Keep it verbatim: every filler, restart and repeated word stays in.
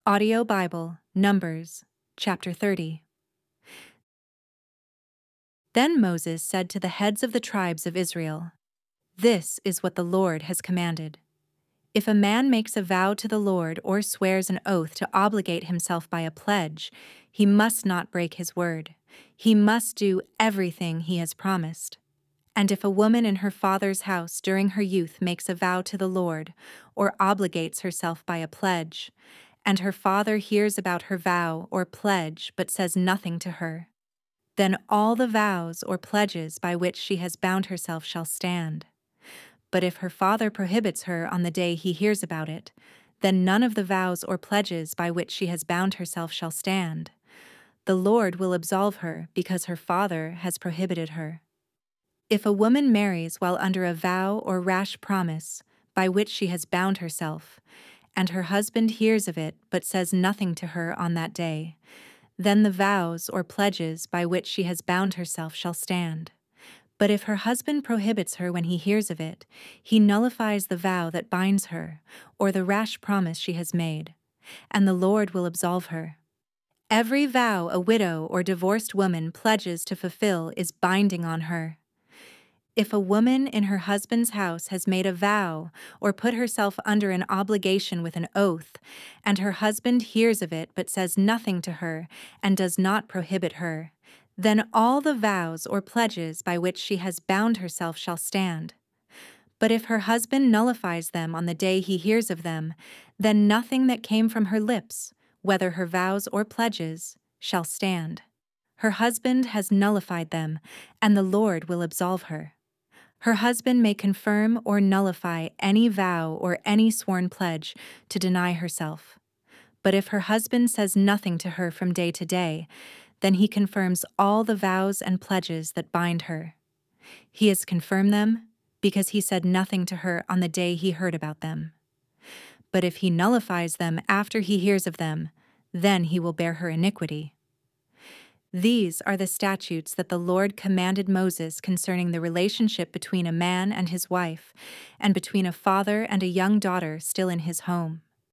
Audio Bible, Numbers, chapter thirty. Then Moses said to the heads of the tribes of Israel, "This is what the Lord has commanded. If a man makes a vow to the Lord or swears an oath to obligate himself by a pledge, he must not break his word. He must do everything he has promised. And if a woman in her father's house during her youth makes a vow to the Lord or obligates herself by a pledge, and her father hears about her vow or pledge but says nothing to her, then all the vows or pledges by which she has bound herself shall stand. But if her father prohibits her on the day he hears about it, then none of the vows or pledges by which she has bound herself shall stand. The Lord will absolve her because her father has prohibited her. If a woman marries while under a vow or rash promise by which she has bound herself, and her husband hears of it but says nothing to her on that day, then the vows or pledges by which she has bound herself shall stand. But if her husband prohibits her when he hears of it, he nullifies the vow that binds her, or the rash promise she has made, and the Lord will absolve her. Every vow a widow or divorced woman pledges to fulfill is binding on her. If a woman in her husband's house has made a vow or put herself under an obligation with an oath, and her husband hears of it but says nothing to her and does not prohibit her, then all the vows or pledges by which she has bound herself shall stand. But if her husband nullifies them on the day he hears of them, then nothing that came from her lips, whether her vows or pledges, shall stand. Her husband has nullified them, and the Lord will absolve her. Her husband may confirm or nullify any vow or any sworn pledge to deny herself. But if her husband says nothing to her from day to day, then he confirms all the vows and pledges that bind her. He has confirmed them because he said nothing to her on the day he heard about them. But if he nullifies them after he hears of them, then he will bear her iniquity. These are the statutes that the Lord commanded Moses concerning the relationship between a man and his wife, and between a father and a young daughter still in his home.